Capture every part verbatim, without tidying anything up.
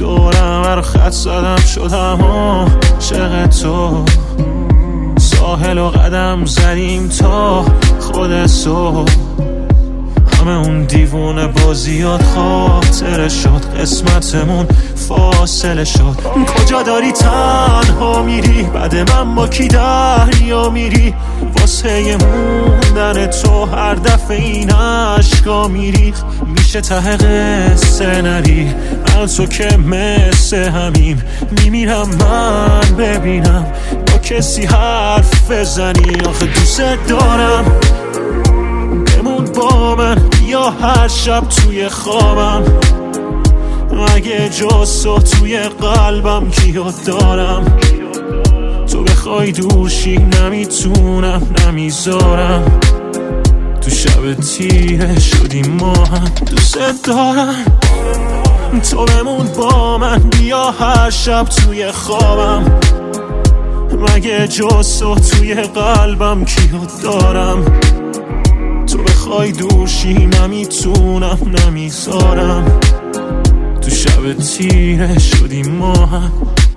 دورم رو خط زدم شدم عاشق تو، ساحل و قدم زدیم تا خود صبح، همه اون دیوونه بازیات خاطره شد، قسمتمون فاصله شد. کجا داری تنها میری بعد من با کی دریا میری، واسه موندن تو هر دفعه این عشقا میریخ، میشه ته قصه نری من تو که مثل همیم، میمیرم من ببینم با کسی حرف بزنی، آخه دوست دارم بمون با من، یا هر شب توی خوابم، اگه جز تو توی قلبم کیو دارم، تو بخوای دورشی نمیتونم نمیذارم، تو شب تیره شدیم ما هم، دوست دارم تو بمون با من، بیا هر شب توی خوابم، مگه جز تو توی قلبم کیو دارم، تو بخوای دورشی نمیتونم نمیذارم، تو شب تیره شدیم ما هم.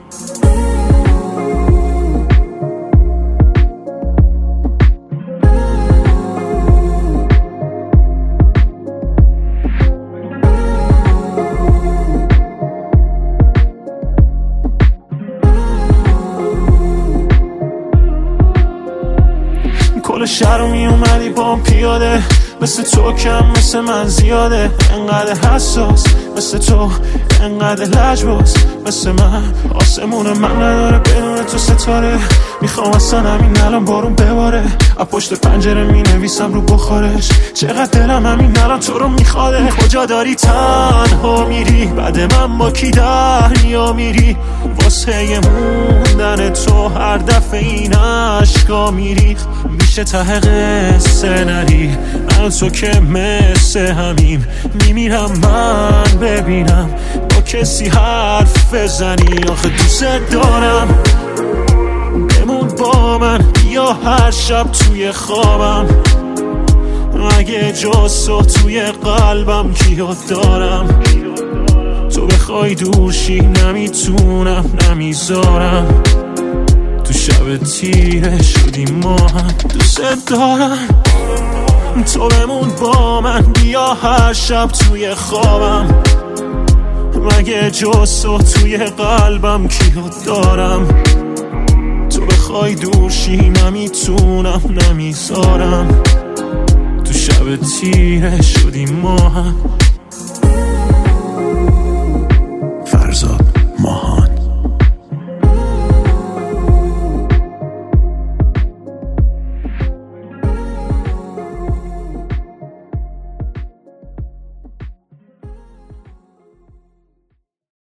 کل شهر رو می اومدی با پیاده، مثل تو کم مثل من زیاده، انقدر حساس مثل تو، انقدر لجباز مثل من، آسمون من نداره بدون تو ستاره، میخوام اصلا همین الان بارون بباره، از پشت پنجره می نویسم رو بخارش، چقدر دلم همین الان تو رو میخواده. کجا داری تنها میری بعد من با کی دریا میری، واسه موندن تو هر دفعه این عشقا میریخ، میشه ته قصه نری من تو که مثل همیم، میمیرم من ببینم با کسی حرف بزنی، آخه دوست دارم بمون با من، یا هر شب توی خوابم، اگه جز تو توی قلبم کیو دارم، تو بخوای دورشی نمیتونم نمیذارم، تو شب تیره شدیم ما هم، دوست دارم تو بمون با من، بیا هر شب توی خوابم، مگه جز تو توی قلبم کیو دارم، تو بخوای دورشی نمیتونم نمیذارم، تو شب تیره شدیم ما هم.